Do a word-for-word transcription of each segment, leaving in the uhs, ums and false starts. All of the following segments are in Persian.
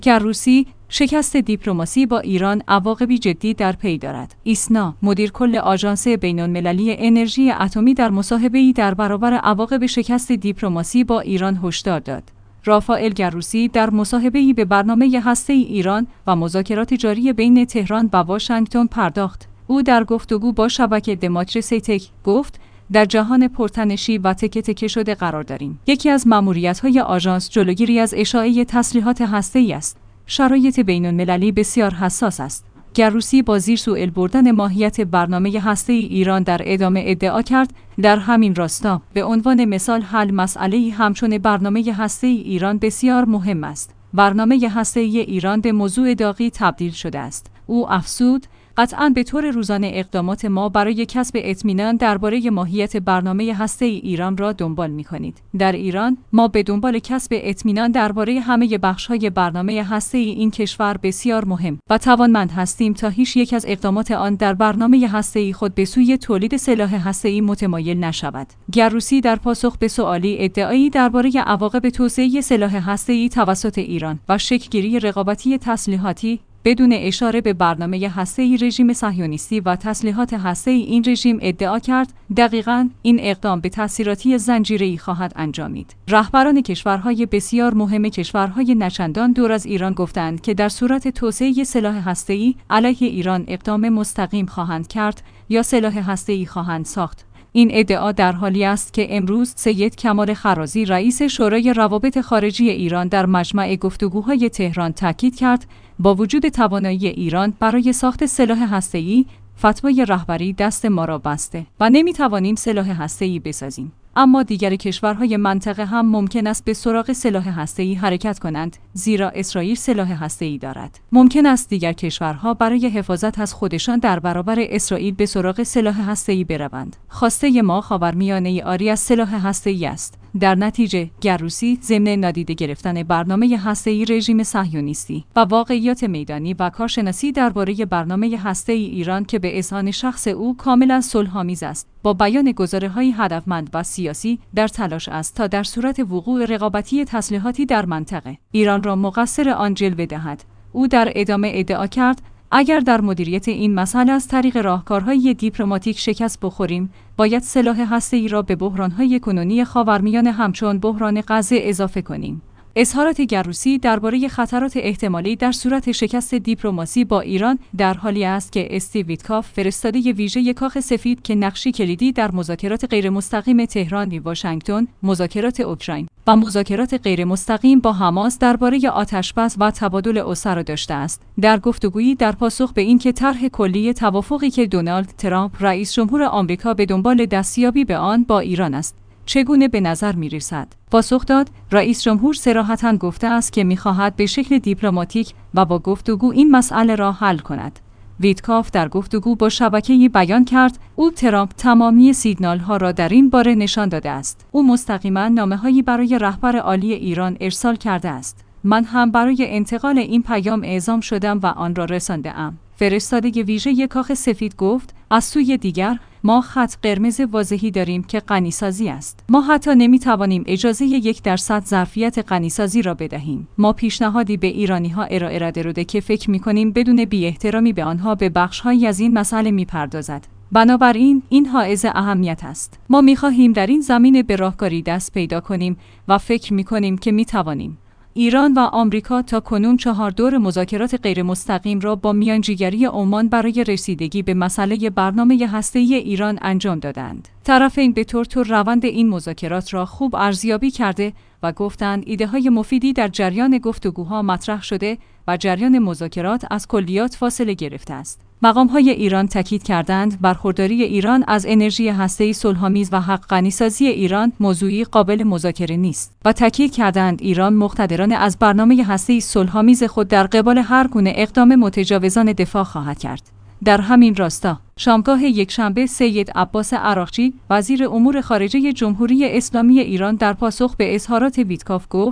گروسی: شکست دیپلماسی با ایران عواقبی جدی در پی دارد. ایسنا: مدیر کل آژانس بین‌المللی انرژی اتمی در مصاحبه‌ای در برابر عواقب شکست دیپلماسی با ایران هشدار داد. رافائل گروسی در مصاحبه‌ای به برنامه هسته‌ای ایران و مذاکرات جاری بین تهران و واشنگتن پرداخت. او در گفتگو با شبکه دموکراسی گفت: در جهان پرتنشی و تکه تکه شده قرار داریم. یکی از مأموریت‌های آژانس جلوگیری از اشاعه تسلیحات هسته‌ای است. شرایط بین‌المللی بسیار حساس است. گروسی با زیر سوال بردن ماهیت برنامه هسته‌ای ایران در ادامه ادعا کرد در همین راستا به عنوان مثال حل مسئله‌ای همچون برنامه هسته‌ای ایران بسیار مهم است. برنامه هسته‌ای ایران به موضوع داغی تبدیل شده است. او افزود: قطعاً به طور روزانه اقدامات ما برای کسب اطمینان درباره ماهیت برنامه هسته‌ای ایران را دنبال می‌کنید. در ایران ما به دنبال کسب اطمینان درباره همه بخش‌های برنامه هسته‌ای این کشور بسیار مهم و توانمند هستیم تا هیچ یک از اقدامات آن در برنامه هسته‌ای خود به سوی تولید سلاح هسته‌ای متمایل نشود. گروسی در پاسخ به سوالی ادعایی درباره عواقب توسعه سلاح هسته‌ای توسط ایران و شکل‌گیری رقابتی تسلیحاتی بدون اشاره به برنامه هسته‌ای رژیم صهیونیستی و تسلیحات هسته‌ای این رژیم ادعا کرد دقیقاً این اقدام به تاثیراتی زنجیره‌ای خواهد انجامید. رهبران کشورهای بسیار مهم کشورهای نچندان دور از ایران گفتند که در صورت توسعه سلاح هسته‌ای علیه ایران اقدام مستقیم خواهند کرد یا سلاح هسته‌ای خواهند ساخت. این ادعا در حالی است که امروز سید کمال خرازی رئیس شورای روابط خارجی ایران در مجمع گفتگوهای تهران تاکید کرد با وجود توانایی ایران برای ساخت سلاح هسته‌ای، فتوای رهبری دست ما را بسته و نمی‌توانیم سلاح هسته‌ای بسازیم. اما دیگر کشورهای منطقه هم ممکن است به سراغ سلاح هسته‌ای حرکت کنند، زیرا اسرائیل سلاح هسته‌ای دارد. ممکن است دیگر کشورها برای حفاظت از خودشان در برابر اسرائیل به سراغ سلاح هسته‌ای بروند. خواسته ما خاورمیانه‌ای عاری از سلاح هسته‌ای است. در نتیجه، گروسی ضمن نادیده گرفتن برنامه هسته‌ای رژیم صهیونیستی و واقعیات میدانی و کارشناسی درباره برنامه هسته‌ای ایران که به اذعان شخص او کاملا صلح‌آمیز است، با بیان گزاره‌های هدفمند و سیاسی در تلاش است تا در صورت وقوع رقابتی تسلیحاتی در منطقه ایران را مقصر آن جلوه دهد. او در ادامه ادعا کرد اگر در مدیریت این مسئله از طریق راهکارهای دیپلماتیک شکست بخوریم، باید سلاح هسته‌ای را به بحران‌های کنونی خاورمیانه همچون بحران غزه اضافه کنیم. اظهارات گروسی درباره خطرات احتمالی در صورت شکست دیپلماسی با ایران در حالی است که استیو ویتکاف فرستاده ویژه کاخ سفید که نقشی کلیدی در مذاکرات غیرمستقیم تهران و واشنگتن، مذاکرات اوکراین و مذاکرات غیرمستقیم با حماس درباره آتش‌بس و تبادل اسرا داشته است. در گفتگویی در پاسخ به اینکه طرح کلی توافقی که دونالد ترامپ رئیس جمهور آمریکا به دنبال دستیابی به آن با ایران است، چگونه به نظر می رسد؟ پاسخ داد: رئیس جمهور صراحتاً گفته است که می خواهد به شکل دیپلماتیک و با گفتگو این مسئله را حل کند. ویتکاف در گفتگو با شبکه‌ای بیان کرد او ترامپ تمامی سیگنال‌ها را در این باره نشان داده است. او مستقیما نامه‌هایی برای رهبر عالی ایران ارسال کرده است. من هم برای انتقال این پیام اعزام شدم و آن را رسانده‌ام. فرستاده ویژه کاخ سفید گفت: از سوی دیگر ما خط قرمز واضحی داریم که غنیسازی است. ما حتی نمی‌توانیم اجازه یک درصد ظرفیت غنیسازی را بدهیم. ما پیشنهادی به ایرانی‌ها ارائه داده که فکر می‌کنیم بدون بی‌احترامی به آنها به بخش‌هایی از این مسئله می‌پردازد. بنابراین این حائز اهمیت است. ما می‌خواهیم در این زمینه به راهکاری دست پیدا کنیم و فکر می‌کنیم که می‌توانیم. ایران و آمریکا تا کنون چهار دور مذاکرات غیرمستقیم را با میانجیگری عمان برای رسیدگی به مسئله برنامه هسته‌ای ایران انجام دادند. طرفین به طور طور روند این مذاکرات را خوب ارزیابی کرده و گفتند ایده‌های مفیدی در جریان گفتگوها مطرح شده و جریان مذاکرات از کلیات فاصله گرفته است. مقام‌های ایران تاکید کردند برخورداری ایران از انرژی هسته‌ای صلح‌آمیز و حق غنی‌سازی ایران موضوعی قابل مذاکره نیست و تاکید کردند ایران مقتدرانه از برنامه هسته‌ای صلح‌آمیز خود در قبال هر گونه اقدام متجاوزانه دفاع خواهد کرد. در همین راستا شامگاه یکشنبه سید عباس عراقچی وزیر امور خارجه جمهوری اسلامی ایران در پاسخ به اظهارات ویتکاف گفت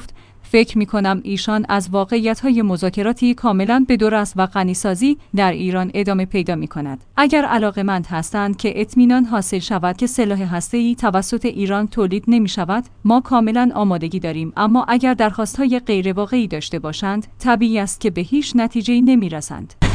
فکر می کنم ایشان از واقعیت‌های مذاکراتی کاملاً بدور است و غنی‌سازی در ایران ادامه پیدا می کند. اگر علاقه‌مند هستند که اطمینان حاصل شود که سلاح هسته‌ای توسط ایران تولید نمی شود، ما کاملاً آمادگی داریم، اما اگر درخواست‌های غیرواقعی داشته باشند، طبیعی است که به هیچ نتیجه‌ای نمی رسند.